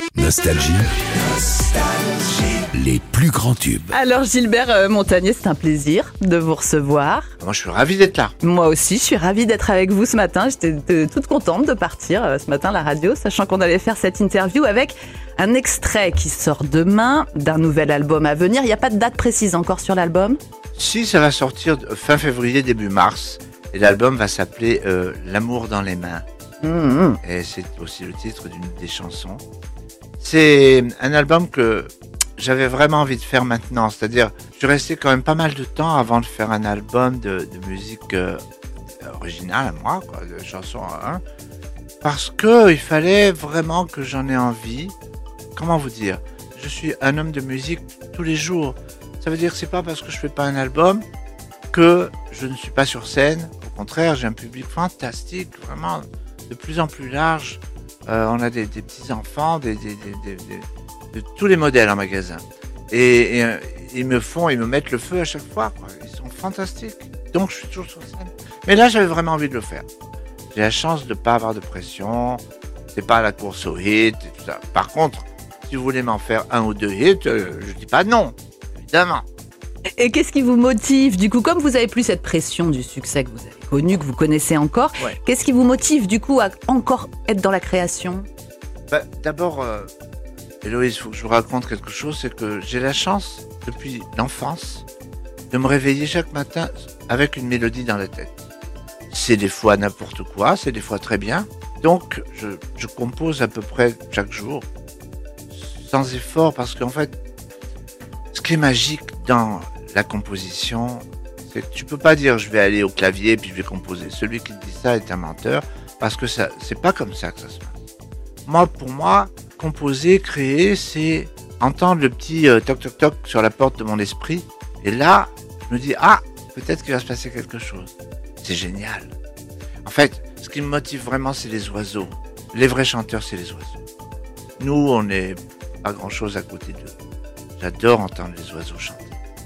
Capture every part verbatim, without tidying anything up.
Nostalgie. Les plus grands tubes. Alors Gilbert euh, Montagnier, c'est un plaisir de vous recevoir. Moi, je suis ravi d'être là. Moi aussi, je suis ravie d'être avec vous ce matin. J'étais euh, toute contente de partir euh, ce matin à la radio, sachant qu'on allait faire cette interview avec un extrait qui sort demain d'un nouvel album à venir. Il n'y a pas de date précise encore sur l'album ? Si, ça va sortir fin février, début mars. Et l'album va s'appeler euh, L'amour dans les mains. Mmh. Et c'est aussi le titre d'une des chansons. C'est un album que j'avais vraiment envie de faire maintenant. C'est-à-dire, je suis resté quand même pas mal de temps avant de faire un album de, de musique euh, originale à moi, quoi, de chansons à un. Parce que il fallait vraiment que j'en ai envie. Comment vous dire ? Je suis un homme de musique tous les jours. Ça veut dire que c'est pas parce que je fais pas un album que je ne suis pas sur scène. Au contraire, j'ai un public fantastique, vraiment de plus en plus large. Euh, on a des, des petits-enfants, des, des, des, des, des, de tous les modèles en magasin. Et, et euh, ils me font, ils me mettent le feu à chaque fois, quoi. Ils sont fantastiques. Donc je suis toujours sur scène. Mais là, j'avais vraiment envie de le faire. J'ai la chance de ne pas avoir de pression. C'est pas la course aux hits et tout ça. Par contre, si vous voulez m'en faire un ou deux hits, euh, je dis pas non, évidemment. Et qu'est-ce qui vous motive, du coup, comme vous avez plus cette pression du succès que vous avez connu, que vous connaissez encore, Ouais. qu'est-ce qui vous motive, du coup, à encore être dans la création ? Bah, d'abord, euh, Héloïse, il faut que je vous raconte quelque chose, c'est que j'ai la chance, depuis l'enfance, de me réveiller chaque matin avec une mélodie dans la tête. C'est des fois n'importe quoi, c'est des fois très bien. Donc, je, je compose à peu près chaque jour, sans effort, parce qu'en fait, ce qui est magique dans la composition, c'est que tu peux pas dire je vais aller au clavier puis je vais composer. Celui qui dit ça est un menteur, parce que ça, c'est pas comme ça que ça se passe. Moi, pour moi, composer, créer, c'est entendre le petit euh, toc toc toc sur la porte de mon esprit, et là, je me dis ah, peut-être qu'il va se passer quelque chose. C'est génial. En fait, ce qui me motive vraiment, c'est les oiseaux. Les vrais chanteurs, c'est les oiseaux. Nous, on n'est pas grand-chose à côté d'eux. J'adore entendre les oiseaux chanter.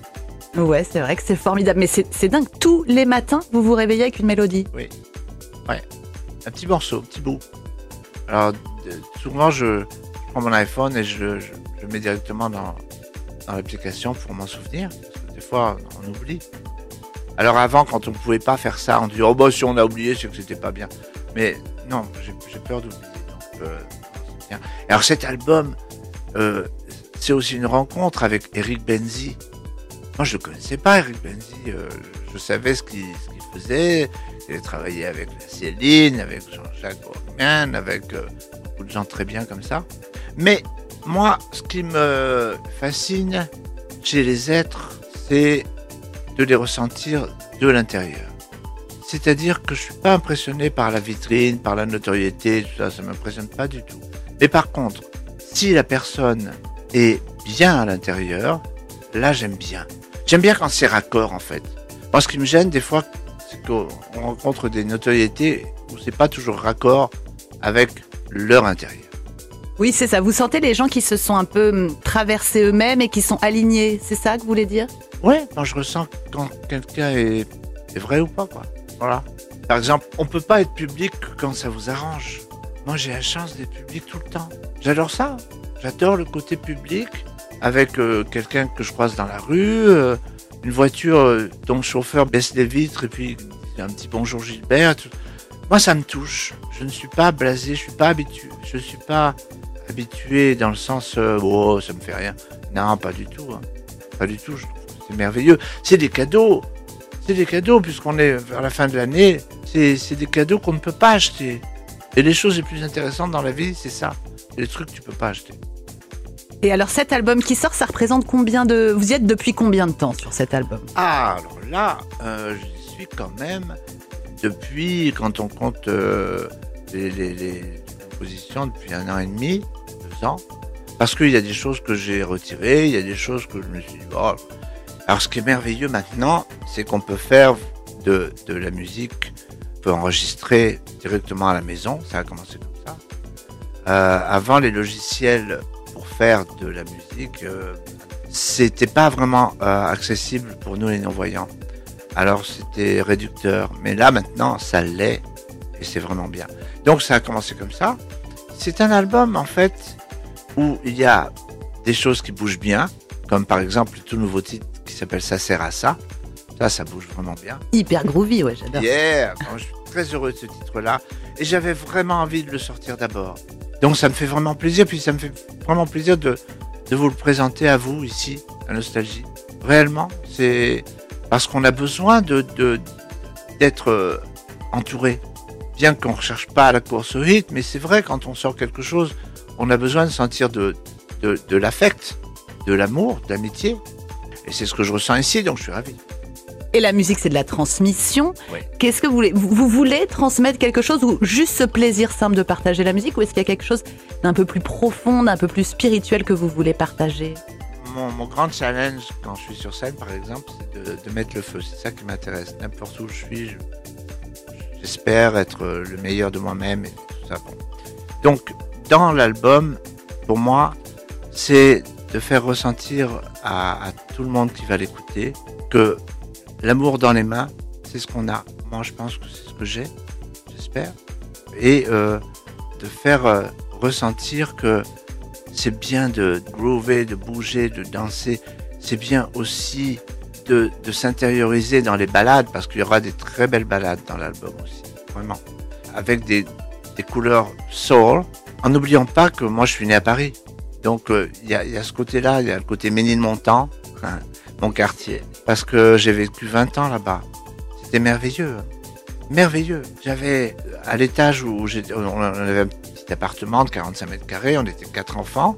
Ouais, c'est vrai que c'est formidable. Mais c'est, c'est dingue, tous les matins, vous vous réveillez avec une mélodie. Oui, ouais, un petit morceau, un petit bout. Alors, de, souvent, je, je prends mon iPhone et je, je, je mets directement dans, dans l'application pour m'en souvenir. Parce que des fois, on oublie. Alors avant, quand on ne pouvait pas faire ça, on dit « Oh bah si on a oublié, c'est que c'était pas bien. » Mais non, j'ai, j'ai peur d'oublier. Donc, euh, c'est bien. Et alors cet album, euh, c'est aussi une rencontre avec Eric Benzi. Moi, je ne connaissais pas Eric Benzi. Euh, je savais ce qu'il, ce qu'il faisait. Il a travaillé avec la Céline, avec Jean-Jacques Goldman, avec euh, beaucoup de gens très bien comme ça. Mais moi, ce qui me fascine chez les êtres, c'est de les ressentir de l'intérieur. C'est-à-dire que je suis pas impressionné par la vitrine, par la notoriété, tout ça, ça m'impressionne pas du tout. Mais par contre, si la personne est bien à l'intérieur, là j'aime bien. J'aime bien quand c'est raccord en fait. Moi, ce qui me gêne des fois, c'est qu'on rencontre des notoriétés où c'est pas toujours raccord avec leur intérieur. Oui, c'est ça. Vous sentez les gens qui se sont un peu hum, traversés eux-mêmes et qui sont alignés. C'est ça que vous voulez dire ? Ouais, quand je ressens quand quelqu'un est, est vrai ou pas, quoi. Voilà. Par exemple, on peut pas être public quand ça vous arrange. Moi, j'ai la chance d'être public tout le temps. J'adore ça. J'adore le côté public avec euh, quelqu'un que je croise dans la rue, euh, une voiture euh, dont le chauffeur baisse les vitres et puis un petit bonjour Gilbert. Tout. Moi, ça me touche. Je ne suis pas blasé, je suis pas habitué. Je suis pas habitué dans le sens euh, oh, ça me fait rien. Non, pas du tout. Hein. Pas du tout. Je trouve que c'est merveilleux. C'est des cadeaux. C'est des cadeaux puisqu'on est vers la fin de l'année. C'est, c'est des cadeaux qu'on ne peut pas acheter. Et les choses les plus intéressantes dans la vie, c'est ça. C'est les trucs que tu peux pas acheter. Et alors cet album qui sort, ça représente combien de... Vous y êtes depuis combien de temps sur cet album ? Ah, alors là, euh, j'y suis quand même depuis, quand on compte euh, les, les, les compositions, depuis un an et demi, deux ans. Parce qu'il y a des choses que j'ai retirées, il y a des choses que je me suis dit, oh. Alors ce qui est merveilleux maintenant, c'est qu'on peut faire de, de la musique, on peut enregistrer directement à la maison, ça a commencé comme ça. Euh, avant, les logiciels pour faire de la musique, euh, c'était pas vraiment euh, accessible pour nous les non-voyants. Alors c'était réducteur, mais là maintenant ça l'est et c'est vraiment bien. Donc ça a commencé comme ça. C'est un album en fait où il y a des choses qui bougent bien, comme par exemple le tout nouveau titre qui s'appelle Ça sert à ça. Ça, ça bouge vraiment bien. Hyper groovy, ouais, j'adore. Yeah, bon, je suis très heureux de ce titre-là. Et j'avais vraiment envie de le sortir d'abord. Donc ça me fait vraiment plaisir, puis ça me fait vraiment plaisir de, de vous le présenter à vous ici, à Nostalgie. Réellement, c'est parce qu'on a besoin de, de, d'être euh, entouré. Bien qu'on ne recherche pas la course au hit, mais c'est vrai, quand on sort quelque chose, on a besoin de sentir de, de, de l'affect, de l'amour, de l'amitié. Et c'est ce que je ressens ici, donc je suis ravi. Et la musique, c'est de la transmission. Oui. Qu'est-ce que vous voulez vous, vous voulez transmettre quelque chose ou juste ce plaisir simple de partager la musique, ou est-ce qu'il y a quelque chose d'un peu plus profond, d'un peu plus spirituel que vous voulez partager? Mon, mon grand challenge quand je suis sur scène, par exemple, c'est de, de mettre le feu. C'est ça qui m'intéresse. N'importe où je suis, je, j'espère être le meilleur de moi-même et tout ça. Bon. Donc, dans l'album, pour moi, c'est de faire ressentir à, à tout le monde qui va l'écouter que l'amour dans les mains, c'est ce qu'on a. Moi, je pense que c'est ce que j'ai, j'espère. Et euh, de faire euh, ressentir que c'est bien de groover, de bouger, de danser. C'est bien aussi de, de s'intérioriser dans les ballades, parce qu'il y aura des très belles ballades dans l'album aussi, vraiment. Avec des, des couleurs soul, en n'oubliant pas que moi, je suis né à Paris. Donc, il euh, y, a, y a ce côté-là, il y a le côté Ménilmontant, hein, mon quartier. Parce que j'ai vécu vingt ans là-bas. C'était merveilleux. Merveilleux. J'avais, à l'étage où j'étais, on avait un petit appartement de quarante-cinq mètres carrés, on était quatre enfants.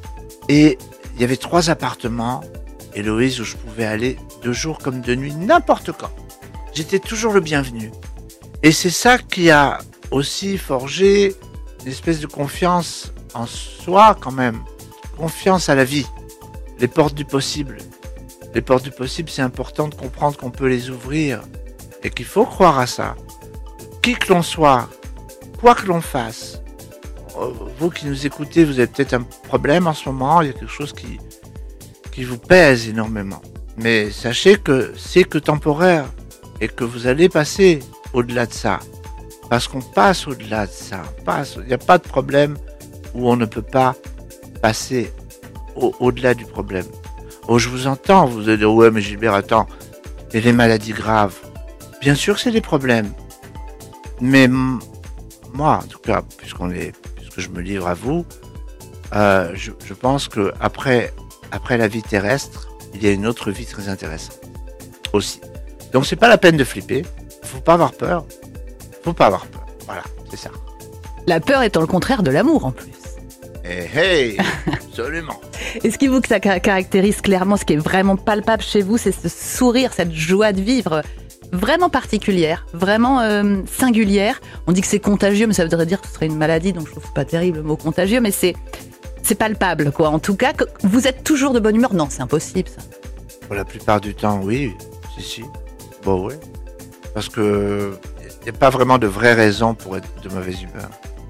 Et il y avait trois appartements, Héloïse, où je pouvais aller de jour comme de nuit, n'importe quand. J'étais toujours le bienvenu. Et c'est ça qui a aussi forgé une espèce de confiance en soi quand même. Confiance à la vie. Les portes du possible. Les portes du possible, c'est important de comprendre qu'on peut les ouvrir et qu'il faut croire à ça. Qui que l'on soit, quoi que l'on fasse, vous qui nous écoutez, vous avez peut-être un problème en ce moment, il y a quelque chose qui, qui vous pèse énormément. Mais sachez que c'est que temporaire et que vous allez passer au-delà de ça. Parce qu'on passe au-delà de ça. On passe, il n'y a pas de problème où on ne peut pas passer au- au-delà du problème. Oh, je vous entends, vous allez dire, ouais, mais Gilbert, attends, et les maladies graves. Bien sûr que c'est des problèmes. Mais m- moi, en tout cas, puisqu'on est, puisque je me livre à vous, euh, je, je pense que après, après la vie terrestre, il y a une autre vie très intéressante aussi. Donc c'est pas la peine de flipper. Faut pas avoir peur. Faut pas avoir peur. Voilà, c'est ça. La peur étant le contraire de l'amour en plus. Eh hey, absolument. Et ce qui vous ca- caractérise clairement, ce qui est vraiment palpable chez vous, c'est ce sourire, cette joie de vivre vraiment particulière, vraiment euh, singulière. On dit que c'est contagieux, mais ça voudrait dire que ce serait une maladie, donc je trouve pas terrible le mot contagieux, mais c'est, c'est palpable, quoi. En tout cas, que vous êtes toujours de bonne humeur. Non, c'est impossible, ça. Pour la plupart du temps, oui. Si, si. Bon, oui. Parce que il n'y a pas vraiment de vraie raison pour être de mauvaise humeur.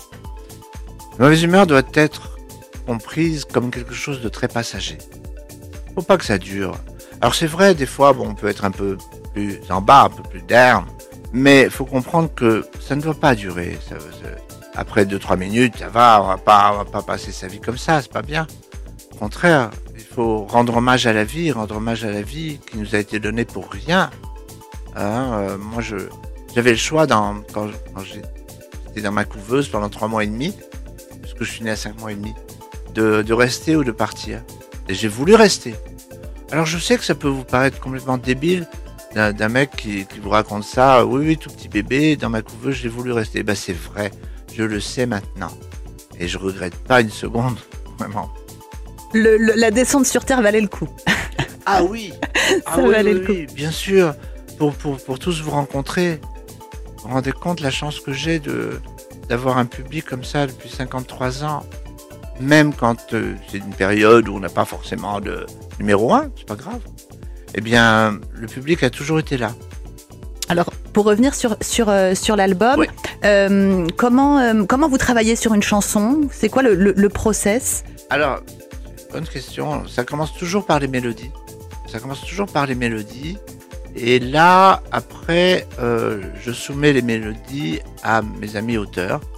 La mauvaise humeur doit être comprise comme quelque chose de très passager. Faut pas que ça dure. Alors c'est vrai, des fois, bon, on peut être un peu plus en bas, un peu plus down, mais faut comprendre que ça ne doit pas durer. Ça, ça, après deux, trois minutes, ça va, on va pas, on va pas passer sa vie comme ça, c'est pas bien. Au contraire, il faut rendre hommage à la vie, rendre hommage à la vie qui nous a été donnée pour rien. Hein, euh, moi, je, j'avais le choix dans, quand, quand j'étais dans ma couveuse pendant trois mois et demi, parce que je suis né à cinq mois et demi, de, de rester ou de partir. Et j'ai voulu rester. Alors je sais que ça peut vous paraître complètement débile d'un, d'un mec qui, qui vous raconte ça. Oui, oui, tout petit bébé, dans ma couveuse, j'ai voulu rester. Ben c'est vrai, je le sais maintenant. Et je regrette pas une seconde, vraiment. Le, le- la descente sur Terre valait le coup. Ah oui, Ça ah oui, valait oui, le coup. oui, bien sûr. Pour, pour, pour tous vous rencontrer, vous vous rendez compte la chance que j'ai de, d'avoir un public comme ça depuis cinquante-trois ans. Même quand euh, c'est une période où on n'a pas forcément de numéro un, c'est pas grave. Eh bien, le public a toujours été là. Alors, pour revenir sur, sur, euh, sur l'album, Oui. euh, comment, euh, comment vous travaillez sur une chanson? C'est quoi le, le, le process? Alors, bonne question. Ça commence toujours par les mélodies. Ça commence toujours par les mélodies. Et là, après, euh, je soumets les mélodies à mes amis auteurs.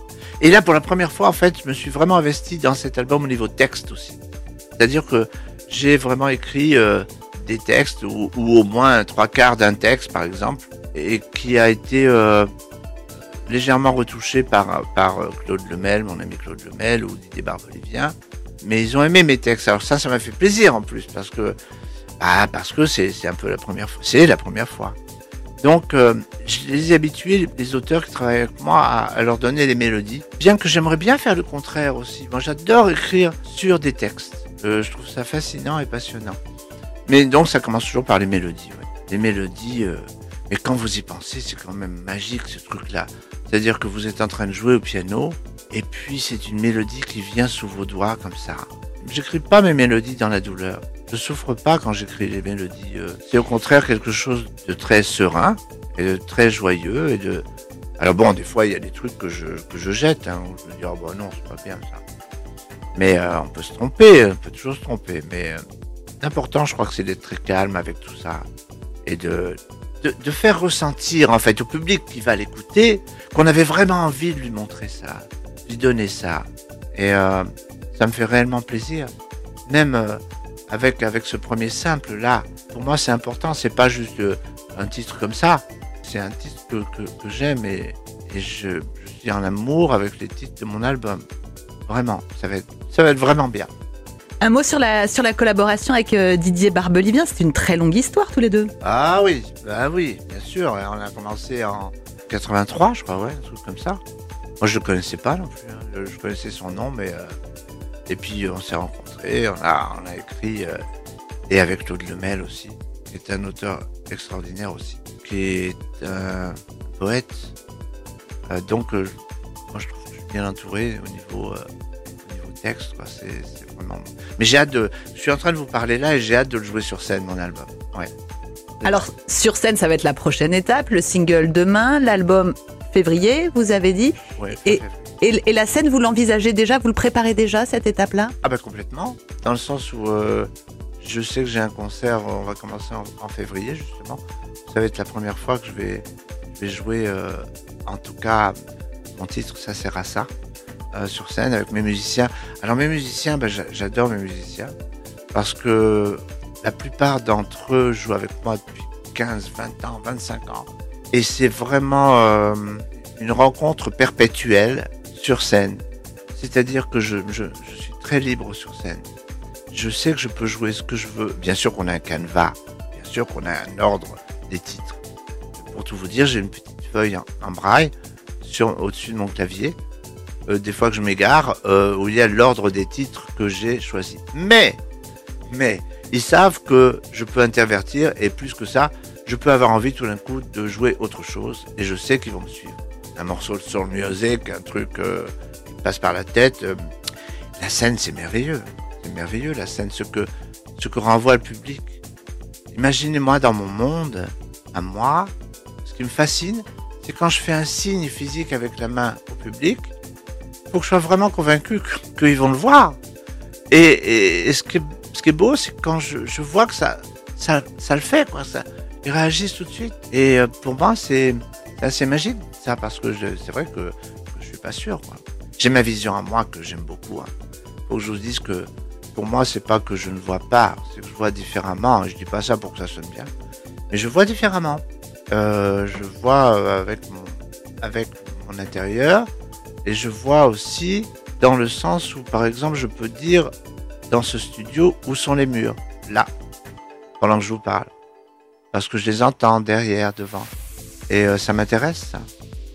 Et là, pour la première fois, en fait, je me suis vraiment investi dans cet album au niveau texte aussi. C'est-à-dire que j'ai vraiment écrit euh, des textes, ou, ou au moins trois quarts d'un texte, par exemple, et qui a été euh, légèrement retouché par, par Claude Lemel, mon ami Claude Lemel, ou Didier Barbelivien. Mais ils ont aimé mes textes. Alors ça, ça m'a fait plaisir en plus, parce que bah, parce que c'est, c'est un peu la première fois. C'est la première fois. Donc, euh, je les ai habitués, les auteurs qui travaillent avec moi, à, à leur donner des mélodies. Bien que j'aimerais bien faire le contraire aussi. Moi, j'adore écrire sur des textes. Euh, je trouve ça fascinant et passionnant. Mais donc, ça commence toujours par les mélodies. Ouais. Les mélodies, euh, mais quand vous y pensez, c'est quand même magique ce truc-là. C'est-à-dire que vous êtes en train de jouer au piano, et puis c'est une mélodie qui vient sous vos doigts comme ça. J'écris pas mes mélodies dans la douleur. Je souffre pas quand j'écris les mélodies. C'est au contraire quelque chose de très serein et de très joyeux et de. Alors bon, des fois il y a des trucs que je que je jette, hein, où je me dis oh bon non c'est pas bien ça. Mais euh, on peut se tromper, on peut toujours se tromper. Mais euh, l'important, je crois que c'est d'être très calme avec tout ça et de de, de faire ressentir en fait au public qui va l'écouter qu'on avait vraiment envie de lui montrer ça, de lui donner ça. Et euh, ça me fait réellement plaisir, même. Euh, Avec, avec ce premier simple là, pour moi c'est important, c'est pas juste euh, un titre comme ça, c'est un titre que, que, que j'aime et, et je, je suis en amour avec les titres de mon album. Vraiment, ça va être, ça va être vraiment bien. Un mot sur la, sur la collaboration avec euh, Didier Barbelivien, c'est une très longue histoire tous les deux. Ah oui, bah oui, bien sûr, on a commencé en quatre-vingt-trois je crois, ouais, un truc comme ça. Moi je le connaissais pas non plus, hein. je, je connaissais son nom mais... Euh, et puis on s'est rencontrés, on a, on a écrit, euh, et avec Claude Lemel aussi, qui est un auteur extraordinaire aussi, qui est un poète. Euh, donc, euh, moi je trouve que je suis bien entouré au niveau, euh, au niveau texte, quoi. C'est, c'est vraiment. Mais j'ai hâte de. Je suis en train de vous parler là et j'ai hâte de le jouer sur scène, mon album. Ouais. Alors, sur scène, ça va être la prochaine étape, le single demain, l'album février, vous avez dit. Ouais, et, et, et la scène, vous l'envisagez déjà, vous le préparez déjà, cette étape-là ? Ah bah complètement, dans le sens où euh, je sais que j'ai un concert, on va commencer en, en février justement. Ça va être la première fois que je vais, je vais jouer, euh, en tout cas, mon titre, ça sert à ça, euh, sur scène avec mes musiciens. Alors mes musiciens, bah, j'adore mes musiciens, parce que la plupart d'entre eux jouent avec moi depuis quinze, vingt ans, vingt-cinq ans. Et c'est vraiment euh, une rencontre perpétuelle sur scène. C'est-à-dire que je, je, je suis très libre sur scène. Je sais que je peux jouer ce que je veux. Bien sûr qu'on a un canevas, bien sûr qu'on a un ordre des titres. Pour tout vous dire, j'ai une petite feuille en, en braille sur, au-dessus de mon clavier. Euh, des fois que je m'égare, euh, où il y a l'ordre des titres que j'ai choisi. Mais, mais, ils savent que je peux intervertir et plus que ça, je peux avoir envie tout d'un coup de jouer autre chose et je sais qu'ils vont me suivre. Un morceau de soul music, un truc euh, qui passe par la tête. Euh, la scène, c'est merveilleux. C'est merveilleux, la scène, ce que, ce que renvoie le public. Imaginez-moi dans mon monde, à moi, ce qui me fascine, c'est quand je fais un signe physique avec la main au public, il faut que je sois vraiment convaincu qu'ils vont le voir. Et, et, et ce, qui est, ce qui est beau, c'est quand je, je vois que ça, ça, ça le fait, quoi. Ça, ils réagissent tout de suite. Et euh, pour moi, c'est, c'est assez magique, ça, parce que je, c'est vrai que, que je suis pas sûr, quoi. J'ai ma vision à moi que j'aime beaucoup. Hein. Faut que je vous dise que pour moi, c'est pas que je ne vois pas, c'est que je vois différemment. Je dis pas ça pour que ça sonne bien, mais je vois différemment. Euh, je vois avec mon, avec mon intérieur, et je vois aussi dans le sens où, par exemple, je peux dire dans ce studio où sont les murs, là, pendant que je vous parle. Parce que je les entends derrière, devant. Et euh, ça m'intéresse, ça.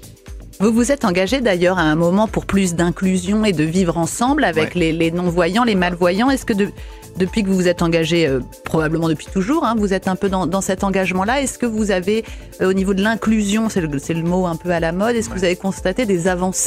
Vous vous êtes engagé d'ailleurs à un moment pour plus d'inclusion et de vivre ensemble avec ouais. les, les non-voyants, les malvoyants. Est-ce que de, depuis que vous vous êtes engagé, euh, probablement depuis toujours, hein, vous êtes un peu dans, dans cet engagement-là, est-ce que vous avez, euh, au niveau de l'inclusion, c'est le, c'est le mot un peu à la mode, est-ce ouais. que vous avez constaté des avancées ?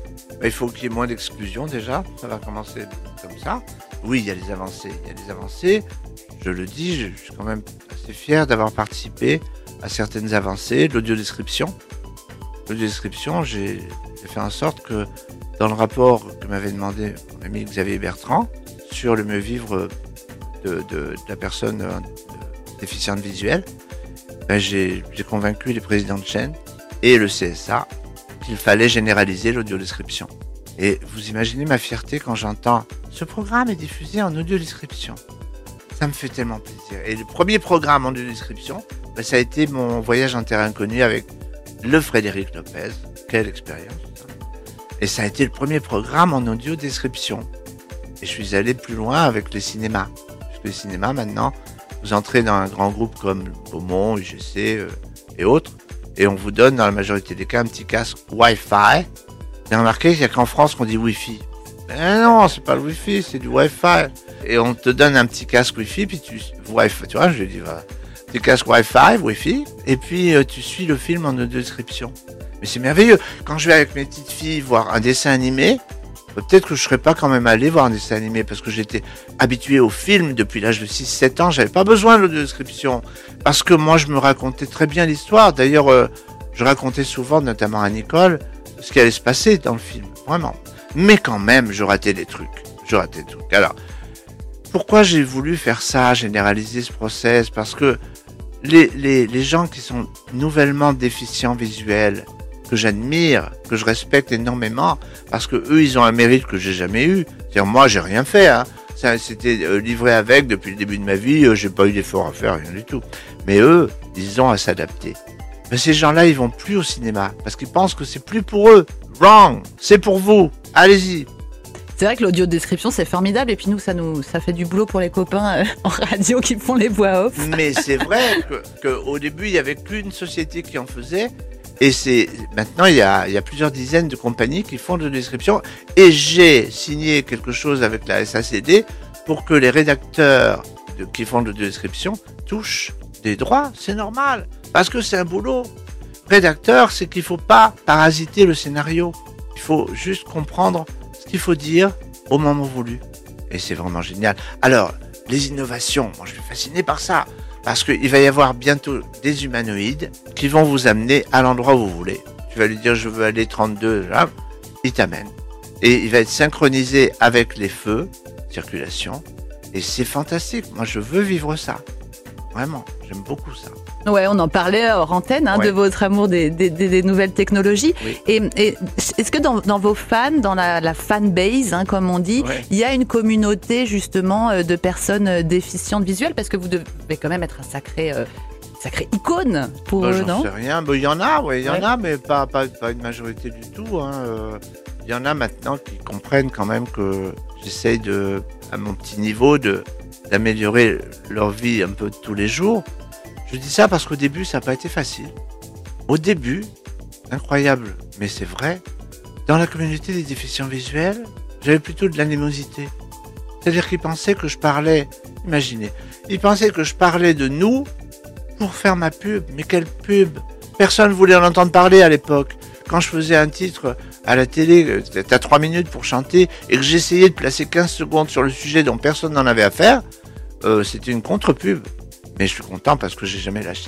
Il faut qu'il y ait moins d'exclusion déjà, ça va commencer comme ça. Oui, il y a des avancées, il y a des avancées. Je le dis, je suis quand même assez fier d'avoir participé à certaines avancées. L'audiodescription. L'audiodescription, j'ai, j'ai fait en sorte que dans le rapport que m'avait demandé mon ami Xavier Bertrand sur le mieux vivre de, de, de la personne déficiente visuelle, ben j'ai, j'ai convaincu les présidents de chaîne et le C S A qu'il fallait généraliser l'audiodescription. Et vous imaginez ma fierté quand j'entends « Ce programme est diffusé en audiodescription ». Ça me fait tellement plaisir. Et le premier programme en audiodescription, ben, ça a été mon voyage en terre inconnue avec le Frédéric Lopez. Quelle expérience. Et ça a été le premier programme en audiodescription. Et je suis allé plus loin avec les cinémas. Parce que les cinémas, maintenant, vous entrez dans un grand groupe comme Beaumont, U G C euh, et autres, et on vous donne, dans la majorité des cas, un petit casque Wi-Fi. J'ai remarqué qu'il n'y a qu'en France qu'on dit Wi-Fi. Mais non, c'est pas le Wi-Fi, c'est du Wi-Fi. Et on te donne un petit casque Wi-Fi, puis tu, Wi-Fi, tu vois, je lui ai dit, voilà, petit casque Wi-Fi, Wi-Fi, et puis euh, tu suis le film en audiodescription. Mais c'est merveilleux. Quand je vais avec mes petites filles voir un dessin animé, peut-être que je ne serais pas quand même allé voir un dessin animé parce que j'étais habitué au film depuis l'âge de six sept ans. J'avais pas besoin de l'audiodescription parce que moi, je me racontais très bien l'histoire. D'ailleurs, euh, je racontais souvent, notamment à Nicole, ce qui allait se passer dans le film. Vraiment. Mais quand même, je ratais des trucs. Je ratais des trucs. Alors, pourquoi j'ai voulu faire ça, généraliser ce process? Parce que les, les, les gens qui sont nouvellement déficients visuels, que j'admire, que je respecte énormément, parce que eux, ils ont un mérite que j'ai jamais eu. C'est-à-dire, moi, j'ai rien fait, hein. Ça, c'était euh, livré avec depuis le début de ma vie, euh, j'ai pas eu d'effort à faire, rien du tout. Mais eux, ils ont à s'adapter. Mais ces gens-là, ils vont plus au cinéma, parce qu'ils pensent que c'est plus pour eux. Wrong! C'est pour vous! Allez-y! C'est vrai que l'audio-description, c'est formidable, et puis nous, ça nous, ça fait du boulot pour les copains euh, en radio qui font les voix off. Mais c'est vrai que, que au début, il y avait qu'une société qui en faisait. Et c'est maintenant il y a il y a plusieurs dizaines de compagnies qui font de la description et j'ai signé quelque chose avec la S A C D pour que les rédacteurs de, qui font de la description touchent des droits, c'est normal parce que c'est un boulot. Rédacteur, c'est qu'il faut pas parasiter le scénario, il faut juste comprendre ce qu'il faut dire au moment voulu et c'est vraiment génial. Alors les innovations, moi je suis fasciné par ça. Parce qu'il va y avoir bientôt des humanoïdes qui vont vous amener à l'endroit où vous voulez. Tu vas lui dire je veux aller trente-deux, là, il t'amène. Et il va être synchronisé avec les feux, circulation. Et c'est fantastique. Moi je veux vivre ça. Vraiment, j'aime beaucoup ça. Ouais, on en parlait hors antenne hein, ouais. de votre amour des, des, des nouvelles technologies. Oui. Et, et est-ce que dans, dans vos fans, dans la, la fanbase, hein, comme on dit, ouais. il y a une communauté justement de personnes déficientes visuelles? Parce que vous devez quand même être un sacré, euh, sacré icône pour bah, eux, j'en non? sais rien. Bah, il y en a, ouais, il y en ouais. a, mais pas, pas, pas une majorité du tout. Hein. Euh, il y en a maintenant qui comprennent quand même que j'essaye de, à mon petit niveau, de d'améliorer leur vie un peu tous les jours. Je dis ça parce qu'au début, ça n'a pas été facile. Au début, incroyable, mais c'est vrai, dans la communauté des déficients visuels, j'avais plutôt de l'animosité. C'est-à-dire qu'ils pensaient que je parlais, imaginez, ils pensaient que je parlais de nous pour faire ma pub. Mais quelle pub? Personne ne voulait en entendre parler à l'époque. Quand je faisais un titre à la télé, t'as trois minutes pour chanter, et que j'essayais de placer quinze secondes sur le sujet dont personne n'en avait à faire, euh, c'était une contre-pub. Mais je suis content parce que j'ai jamais lâché.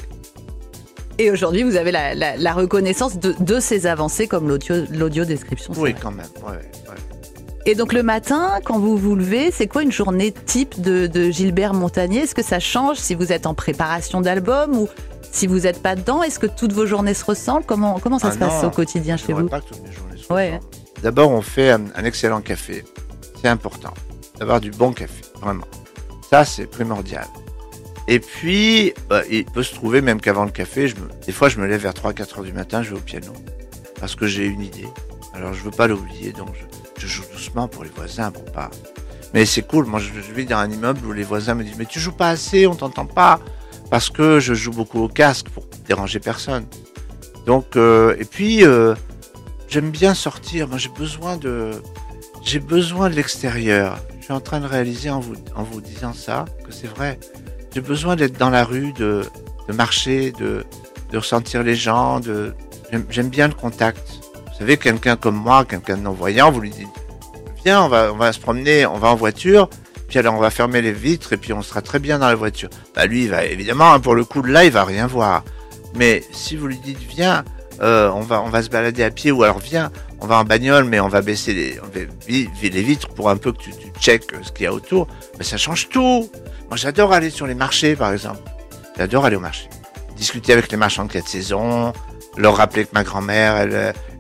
Et aujourd'hui, vous avez la, la, la reconnaissance de, de ces avancées comme l'audio, l'audio-description. Oui, vrai. quand même. Ouais, ouais. Et donc le matin, quand vous vous levez, c'est quoi une journée type de, de Gilbert Montagné? Est-ce que ça change si vous êtes en préparation d'album ou si vous n'êtes pas dedans? Est-ce que toutes vos journées se ressemblent? Comment, comment ça ah se non, passe au quotidien chez vous? pas que toutes mes journées se ouais. ressemblent. D'abord, on fait un, un excellent café. C'est important d'avoir du bon café, vraiment. Ça, c'est primordial. Et puis, bah, il peut se trouver même qu'avant le café, je me, des fois je me lève vers trois quatre heures du matin, je vais au piano, parce que j'ai une idée. Alors je veux pas l'oublier, donc je, je joue doucement pour les voisins, pour pas... Mais c'est cool, moi je, je vis dans un immeuble où les voisins me disent « Mais tu joues pas assez, on t'entend pas !» Parce que je joue beaucoup au casque pour déranger personne. Donc, euh, et puis, euh, j'aime bien sortir, moi j'ai besoin de... J'ai besoin de l'extérieur. Je suis en train de réaliser en vous, en vous disant ça, que c'est vrai. J'ai besoin d'être dans la rue, de, de marcher, de, de ressentir les gens. De, j'aime, j'aime bien le contact. Vous savez, quelqu'un comme moi, quelqu'un de non-voyant, vous lui dites « Viens, on va, on va se promener, on va en voiture, puis alors on va fermer les vitres et puis on sera très bien dans la voiture. » Bah lui, il va, évidemment, hein, pour le coup de là, il va rien voir. Mais si vous lui dites « Viens, euh, on, va, on va se balader à pied » ou alors « Viens, on va en bagnole, mais on va baisser les, on va, les vitres pour un peu que tu, tu checkes ce qu'il y a autour. » Mais ça change tout. Moi, j'adore aller sur les marchés, par exemple. J'adore aller au marché. Discuter avec les marchands de quatre saisons, leur rappeler que ma grand-mère, elle,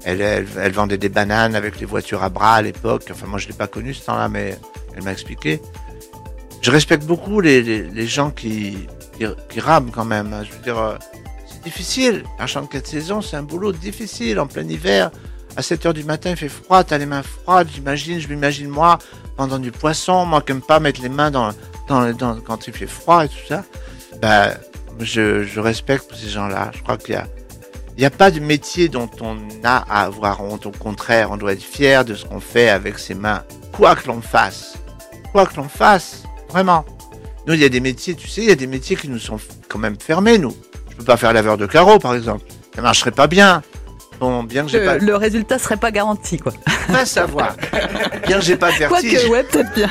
Elle, elle, elle vendait des bananes avec les voitures à bras à l'époque. Enfin, moi, je l'ai pas connu ce temps-là, mais elle m'a expliqué. Je respecte beaucoup les, les, les gens qui, qui, qui rament quand même. Je veux dire, euh, c'est difficile. Un chant de quatre saisons, c'est un boulot difficile en plein hiver. À sept heures du matin, il fait froid, t'as les mains froides. J'imagine, je m'imagine moi, pendant du poisson, moi qui n'aime pas mettre les mains dans, dans, dans, quand il fait froid et tout ça. Ben, je, je respecte ces gens-là. Je crois qu'il y a Il n'y a pas de métier dont on a à avoir honte. Au contraire, on doit être fier de ce qu'on fait avec ses mains. Quoi que l'on fasse. Quoi que l'on fasse. Vraiment. Nous, il y a des métiers, tu sais, il y a des métiers qui nous sont quand même fermés, nous. Je peux pas faire laveur de carreaux, par exemple. Ça marcherait pas bien. Bon, bien que j'ai Le, pas... le résultat serait pas garanti, quoi. Va savoir. Bien que j'ai pas de vertige. Quoique, ouais, peut-être bien.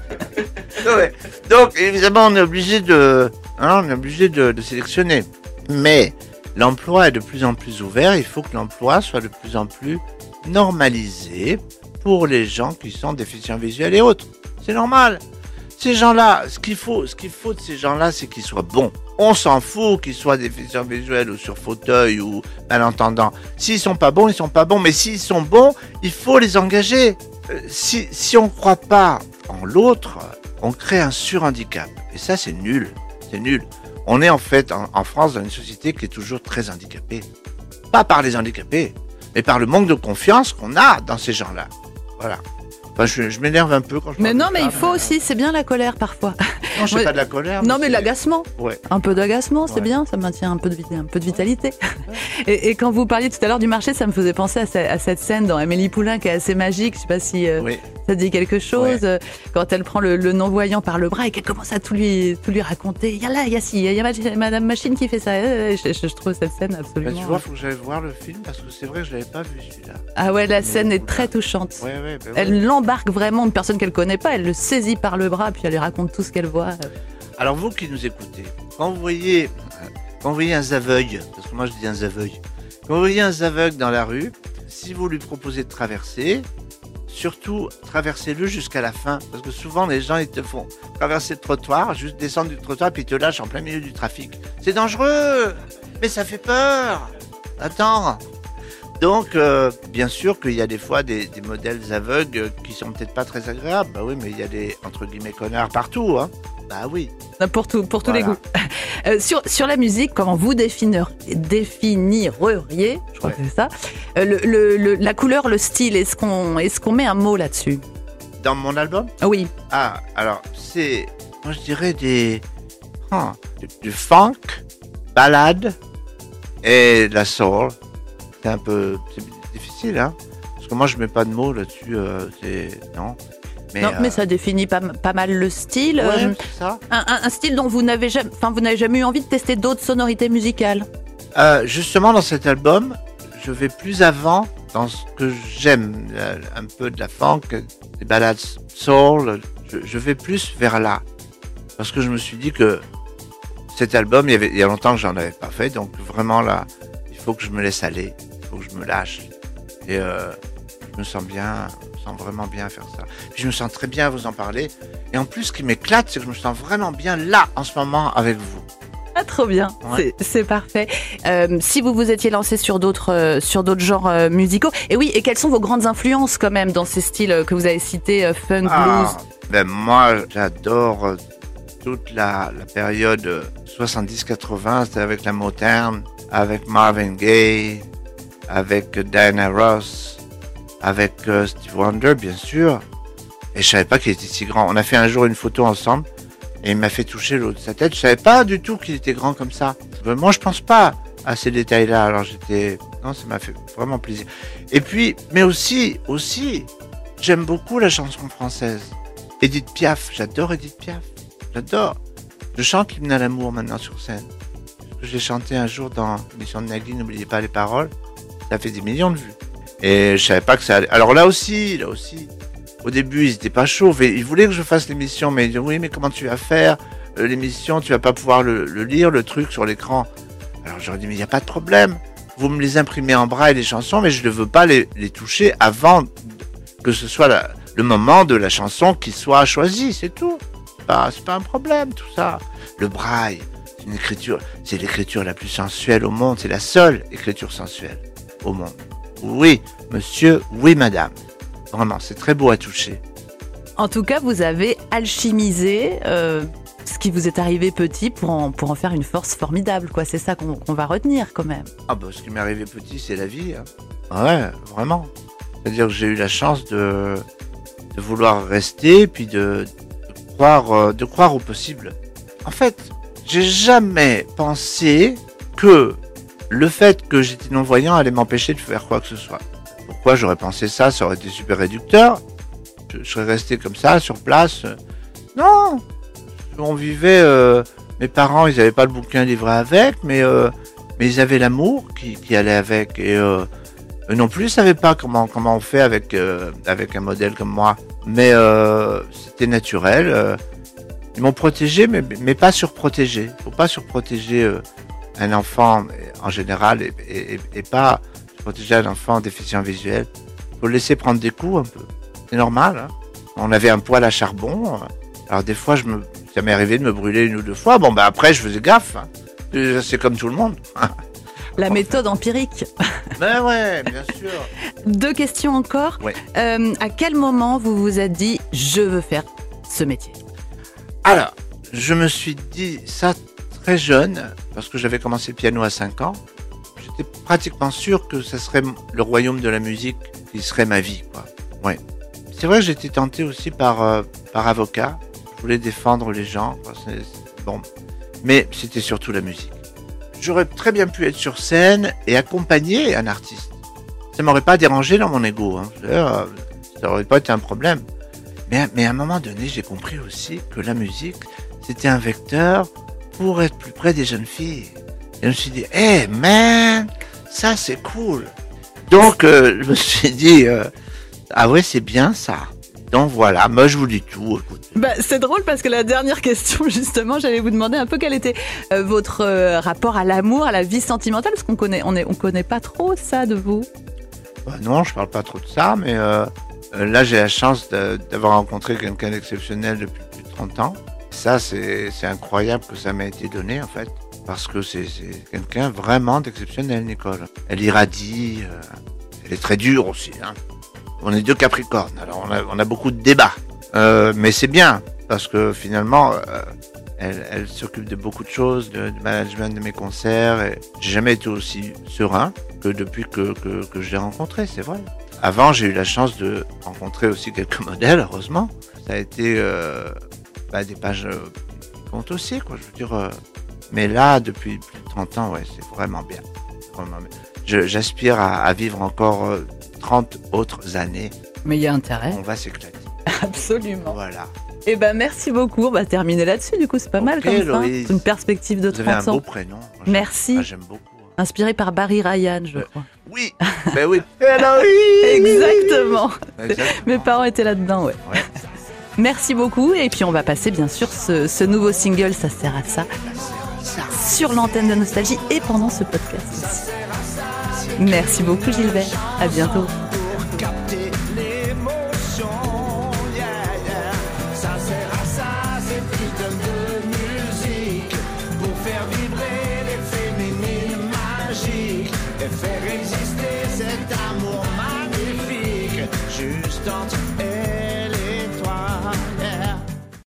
Ouais. Donc, évidemment, on est obligé de, hein, on est obligé de, de sélectionner. Mais l'emploi est de plus en plus ouvert. Il faut que l'emploi soit de plus en plus normalisé pour les gens qui sont déficients visuels et autres. C'est normal. Ces gens-là, ce qu'il faut, ce qu'il faut de ces gens-là, c'est qu'ils soient bons. On s'en fout qu'ils soient déficients visuels ou sur fauteuil ou malentendants. S'ils sont pas bons, ils sont pas bons. Mais s'ils sont bons, il faut les engager. Euh, si, si on croit pas en l'autre, on crée un surhandicap. Et ça, c'est nul. C'est nul. On est en fait, en, en France, dans une société qui est toujours très handicapée. Pas par les handicapés, mais par le manque de confiance qu'on a dans ces gens-là. Voilà. Enfin, je, je m'énerve un peu quand je Mais parle non, de mais ça, il faut mais, aussi, c'est bien la colère parfois. Non, je Ouais. pas de la colère. Non, mais c'est- l'agacement. Ouais. Un peu d'agacement, c'est Ouais. bien, ça maintient un peu de, vit- un peu de vitalité. Et, et quand vous parliez tout à l'heure du marché, ça me faisait penser à, ce- à cette scène dans Amélie Poulain qui est assez magique. Je sais pas si euh, Oui. ça dit quelque chose. Euh, Quand elle prend le, le non-voyant par le bras et qu'elle commence à tout lui, tout lui raconter. Il y a là, il y a ci, il y a ma- Madame Machine qui fait ça. Euh, Je, je- je trouve cette scène Bah, absolument. tu vois, faut que j'aille voir le film parce que c'est vrai que je l'avais pas vu celui-là. Ah ouais, la Amélie scène est Poulain. très touchante. Ouais, ouais, bah, ouais. Elle l'embarque vraiment, une personne qu'elle connaît pas, elle le saisit par le bras, puis elle lui raconte tout ce qu'elle voit. Alors vous qui nous écoutez, quand vous voyez, quand vous voyez un aveugle, parce que moi je dis un aveugle, quand vous voyez un aveugle dans la rue, si vous lui proposez de traverser, surtout traversez-le jusqu'à la fin, parce que souvent les gens ils te font traverser le trottoir, juste descendre du trottoir puis ils te lâchent en plein milieu du trafic. C'est dangereux, mais ça fait peur. Attends. Donc, euh, bien sûr qu'il y a des fois des, des modèles aveugles qui sont peut-être pas très agréables. Bah oui, mais il y a des entre guillemets connards partout, hein. Bah oui. Pour, tout, pour tous les Voilà. goûts. Euh, sur, sur la musique, comment vous définir, définiriez, je crois Ouais. que c'est ça, euh, le, le- le- la couleur, le style, est-ce qu'on est qu'on met un mot là-dessus? Dans mon album. Ah oui, Ah, alors, c'est, moi je dirais des, ah, du, du funk, ballade et de la soul. C'est un peu, c'est difficile, hein, parce que moi je mets pas de mots là-dessus, euh, c'est, non. Mais, non, euh, mais ça définit pas, pas mal le style. ouais, euh, c'est ça. un, un- un style dont vous n'avez jamais, enfin, vous n'avez jamais eu envie de tester d'autres sonorités musicales. Euh, justement, dans cet album, je vais plus avant dans ce que j'aime, euh, un peu de la funk, des ballades soul. Je, je vais plus vers là, parce que je me suis dit que cet album, il y, avait, il y a longtemps que j'en avais pas fait, donc vraiment là, il faut que je me laisse aller, il faut que je me lâche, et euh, je me sens bien, je me sens vraiment bien à faire ça. Puis je me sens très bien à vous en parler, et en plus, ce qui m'éclate, c'est que je me sens vraiment bien là, en ce moment, avec vous. Ah, trop bien, Ouais. c'est c'est parfait. Euh, si vous vous étiez lancé sur d'autres euh, sur d'autres genres euh, musicaux, et oui, et quelles sont vos grandes influences quand même dans ces styles euh, que vous avez cités, euh, funk, Ah, blues? ben moi, j'adore euh, toute la, la période euh, soixante-dix quatre-vingts, c'était avec la Motown, avec Marvin Gaye, avec euh, Diana Ross, avec euh, Steve Wonder, bien sûr. Et je savais pas qu'il était si grand. On a fait un jour une photo ensemble et il m'a fait toucher le haut de sa tête. Je savais pas du tout qu'il était grand comme ça. Vraiment, je pense pas à ces détails-là. Alors j'étais, non, ça m'a fait vraiment plaisir. Et puis, mais aussi, aussi, j'aime beaucoup la chanson française. Edith Piaf, j'adore Edith Piaf. J'adore. Je chante l'hymne à l'amour maintenant sur scène. Parce que j'ai chanté un jour dans l'émission de Nagui, n'oubliez pas les paroles. Ça fait des millions de vues. Et je savais pas que ça allait. Alors là aussi, là aussi, au début, ils étaient pas chauds. Et ils voulaient que je fasse l'émission, mais ils disaient, oui, mais comment tu vas faire euh, l'émission? Tu vas pas pouvoir le, le lire, le truc sur l'écran. Alors j'aurais dit, mais il n'y a pas de problème. Vous me les imprimez en braille, les chansons, mais je ne veux pas les, les toucher avant que ce soit la, le moment de la chanson qui soit choisi, c'est tout. C'est pas, c'est pas un problème, tout ça. Le braille, c'est une écriture, c'est l'écriture la plus sensuelle au monde. C'est la seule écriture sensuelle au monde. oui, monsieur, oui, madame. Vraiment, c'est très beau à toucher. En tout cas, vous avez alchimisé euh, ce qui vous est arrivé petit pour en, pour en faire une force formidable, quoi. C'est ça qu'on, qu'on va retenir quand même. Ah bah, ce qui m'est arrivé petit, c'est la vie. Hein. Ouais, vraiment. C'est-à-dire que j'ai eu la chance de, de vouloir rester, puis de, de, croire, de croire au possible. En fait, j'ai jamais pensé que le fait que j'étais non-voyant allait m'empêcher de faire quoi que ce soit. Pourquoi j'aurais pensé ça? Ça aurait été super réducteur. Je, je serais resté comme ça, sur place. Non, on vivait... Euh, mes parents, ils n'avaient pas le bouquin livré avec, mais, euh, mais ils avaient l'amour qui, qui allait avec. Et euh, eux non plus, ils ne savaient pas comment, comment on fait avec, euh, avec un modèle comme moi. Mais euh, c'était naturel. Euh, ils m'ont protégé, mais, mais pas surprotégé. Il ne faut pas surprotéger euh, un enfant en général et, et, et pas protéger un enfant déficient visuel. Il faut le laisser prendre des coups un peu. C'est normal. Hein. On avait un poêle à charbon. Alors des fois, je me, ça m'est arrivé de me brûler une ou deux fois. Bon, ben après, je faisais gaffe. Hein. C'est comme tout le monde. La méthode empirique. Ben ouais, bien sûr. Deux questions encore. Ouais. Euh, à quel moment vous vous êtes dit « je veux faire ce métier » ? Alors, je me suis dit ça très jeune, parce que j'avais commencé le piano à cinq ans. J'étais pratiquement sûr que ça serait le royaume de la musique qui serait ma vie, quoi. Ouais. C'est vrai que j'étais tenté aussi par, euh, par avocat. Je voulais défendre les gens. Quoi. C'est, c'est, bon. Mais c'était surtout la musique. J'aurais très bien pu être sur scène et accompagner un artiste. Ça m'aurait pas dérangé dans mon ego. Hein. Euh, ça aurait pas été un problème. Mais, mais à un moment donné, j'ai compris aussi que la musique, c'était un vecteur pour être plus près des jeunes filles. Et je me suis dit, hey man, ça c'est cool. Donc euh, je me suis dit, euh, ah ouais, c'est bien ça. Donc voilà, moi je vous dis tout. Écoute. Bah, c'est drôle parce que la dernière question, justement, j'allais vous demander un peu quel était euh, votre euh, rapport à l'amour, à la vie sentimentale, parce qu'on connaît, on est, on connaît pas trop ça de vous. Bah non, je parle pas trop de ça, mais euh, euh, là j'ai la chance de, d'avoir rencontré quelqu'un d'exceptionnel depuis plus de trente ans. Ça, c'est, c'est incroyable que ça m'a été donné, en fait. Parce que c'est, c'est quelqu'un vraiment d'exceptionnel, Nicole. Elle irradie, euh, elle est très dure aussi. Hein. On est deux Capricornes, alors on a, on a beaucoup de débats. Euh, mais c'est bien, parce que finalement, euh, elle, elle s'occupe de beaucoup de choses, de, de management de mes concerts. Et j'ai jamais été aussi serein que depuis que, que, que je l'ai rencontré, c'est vrai. Avant, j'ai eu la chance de rencontrer aussi quelques modèles, heureusement. Ça a été euh, bah, des pages euh, qui comptent aussi, quoi. Je veux dire... Euh, Mais là, depuis plus de trente ans, ouais, c'est vraiment bien. Vraiment bien. Je, j'aspire à, à vivre encore euh, trente autres années. Mais il y a intérêt. On va s'éclater. Absolument. Voilà. Eh ben, merci beaucoup. On va terminer là-dessus, du coup, c'est pas Ok, mal comme Loïs. ça. Une perspective de Vous avez un trente ans. beau prénom. Moi, j'aime- Merci. Ah, j'aime beaucoup. Inspiré par Barry Ryan, je Euh, crois. Oui, ben oui. Alors, oui. Exactement. Exactement. Mes parents étaient là-dedans, ouais. Ouais. Merci beaucoup. Et puis, on va passer, bien sûr, ce, ce nouveau single, Ça sert à ça, Ça. sur l'antenne de Nostalgie et pendant ce podcast aussi. Merci beaucoup, Gilbert. À bientôt. Pour capter l'émotion, yeah, yeah. Ça sert à ça, cette putain de musique. Pour faire vibrer les féminines magiques. Et faire exister cet amour magnifique. Juste entre